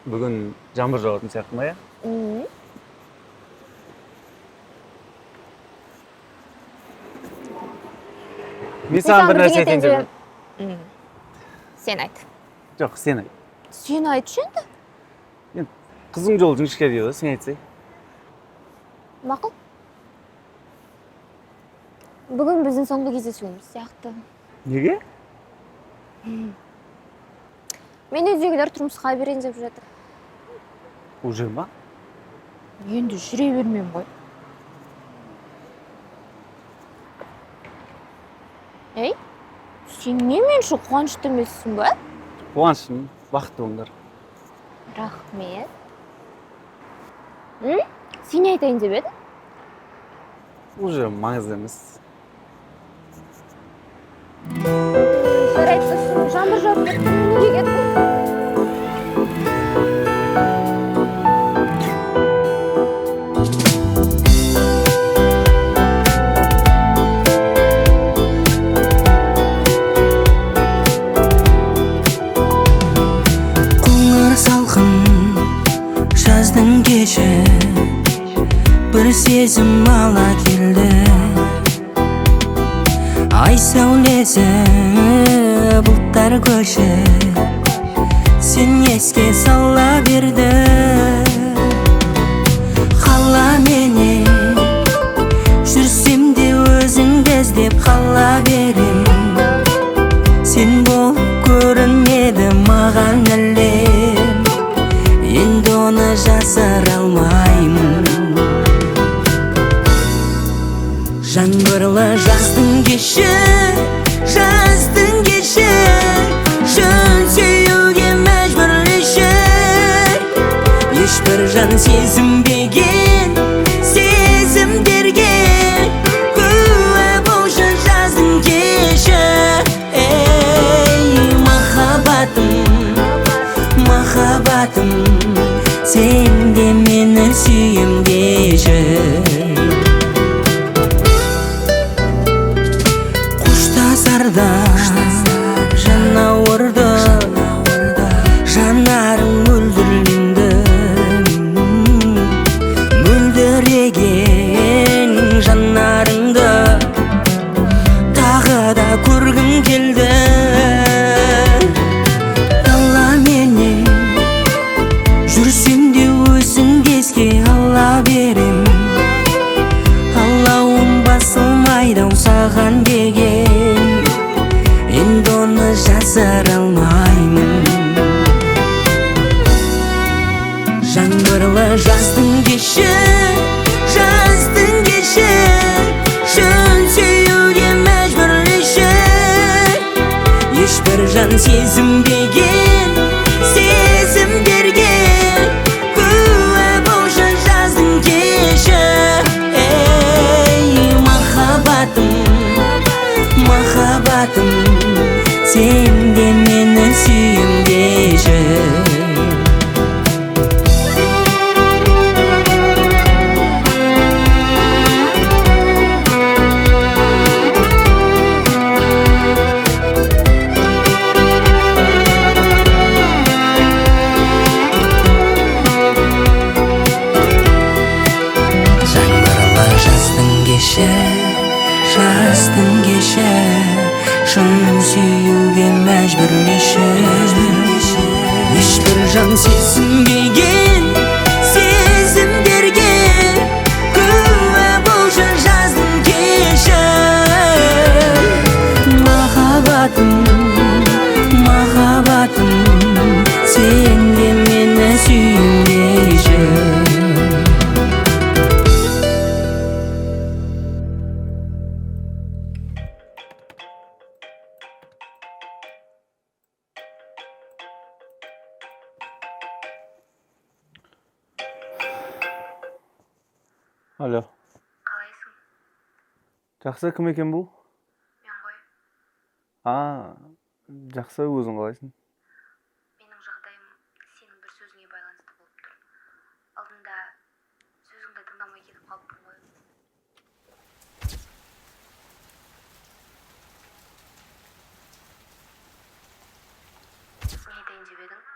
Бүгін жаңбыр жауатын сияқты ма, я? Мен саған бір нәрсе айтайын деп. Сен айт. Жоқ, сен айт. Сен айтшы енді. Мен қызың жолы жіңішке дейді, сен айтсай. Мақұл. Бүгін біздің соңғы кездесуіміз сияқты. Неге? Мен өзгелер тұрмысқа берейін деп жатыр. Уже ма? Енді жүре бермем ғой. Ей, сен неменші қуанышты емессің ба? Қуанышым, бақытты болыңдар. Рахмет. Сен айтайын деп едің? Уже маңызды емес. Жарайды, жаңбыр жауып кетті, неге кеттің? Жаздың кеші бір сезім ала келді, ай сәулесі бұлттар көші сен еске сала берді. Қала менен жүрсем де өзіңді іздеп қала берем, сен болып көрінеді маған әлем, енді оны жасыра алмаймын. Жаңбырлы жаздың кеші, шын сүюге мәжбүрлеші, ешбір жан сезінбеген сезімдерге куә болшы жаздың кеші. Ей махаббатым, сен де мені сүйем деші. Қоштасарда жан ауырды, жанарың мөлдірленді, мөлдіреген жанарыңды тағы да көргім келді. Дала менен жүрсем де өзіңді еске ала берем, алауым басылмайды саған деген, енді оны жасыра алмаймын. Жаңбырлы жаздың кеші, шын сүюге мәжбүрлеші, ешбір жан сезінбеген сезімдерге куә болшы жаздың кеші. Ей махаббатым, сен де мені сүйем деші. Жаздың кеші, шын сүюге мәжбүрлеші, ешбір жан сезінбеген сезімдерге куә болшы жаздың кеші. Махаббатым, сен де мені сүйем деші. Алло. Қалайсың? Жақсы, кім екен бұл? Мен ғой. Жақсы, өзің қалайсың? Менің жағдайым сенің бір сөзіңе байланысты болып тұр. Алдында сөзіңді тыңдамай кетіп қалыппын ғой. Не айтайын деп едің?